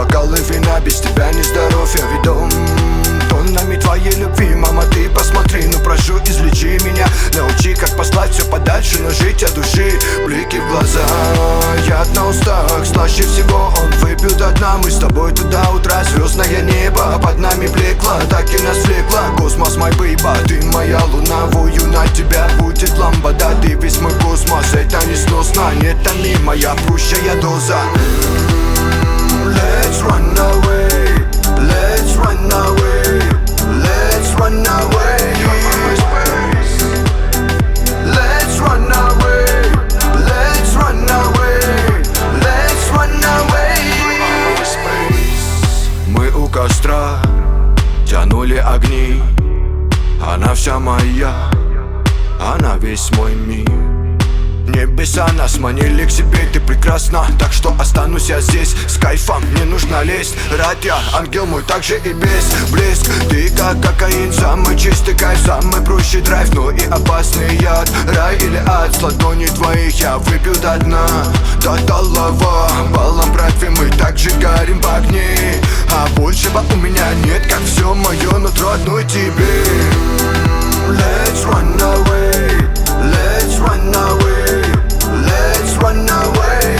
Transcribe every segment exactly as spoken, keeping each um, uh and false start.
бокалы вина, без тебя не здоров, я ведом тоннами твоей любви. Мама, ты посмотри, ну прошу, излечи меня, научи, как послать все подальше, но жить от души. Блики в глаза, яд на устах, слаще всего он выпил до дна. Мы с тобой туда утра, звездное небо под нами блекло, так и нас влекло. Космос, мой бейба, ты моя луна, вою на тебя будет ламбада. Ты весь мой космос, это не сносно, не томи, моя прущая доза. Let's run away, let's run away, let's run away. Let's run away, let's run away, let's run away. Мы у костра тянули огни, она вся моя, она весь мой мир. Небеса нас манили к себе, ты прекрасна, так что останусь я здесь с кайфом, не нужно лезть. Рад я, ангел мой, также и без блеск. Ты как кокаин, самый чистый кайф, самый прущий драйв, но и опасный яд. Рай или ад, с ладоней твоих я выпил до дна, до талого. Балом братья мы также горим в огне, а большего у меня нет, как все мое нутро одной тебе. Let's run away, let's run away, let's run away.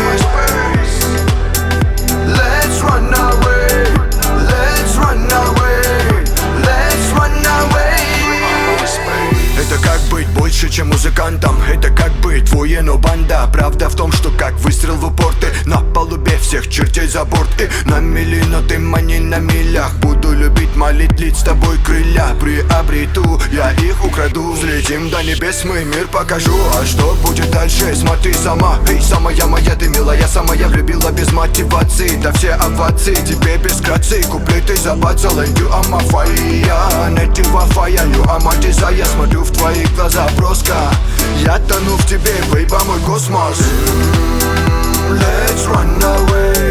Let's run away, let's run away, let's run away. Это как быть больше, чем музыкантом, это как быть военной банда. Правда в том, что как выстрел в упор, ты на палубе всех чертей за борт. И на мили, но ты мани на милях. Буду любить, молить, лить с тобой крылья. Приобрету, я их украду. Взлетим до небес, мы мир покажу. А что будет дальше, смотри сама. Эй, самая моя, ты милая, самая влюбила без мотивации. Да все овации, тебе без грации. Куплеты забацал, and you are my fire. Найти вафая, you are my desire. Смотрю в твои глаза броско, я тону в тебе, бейба, мой космос. Let's run away,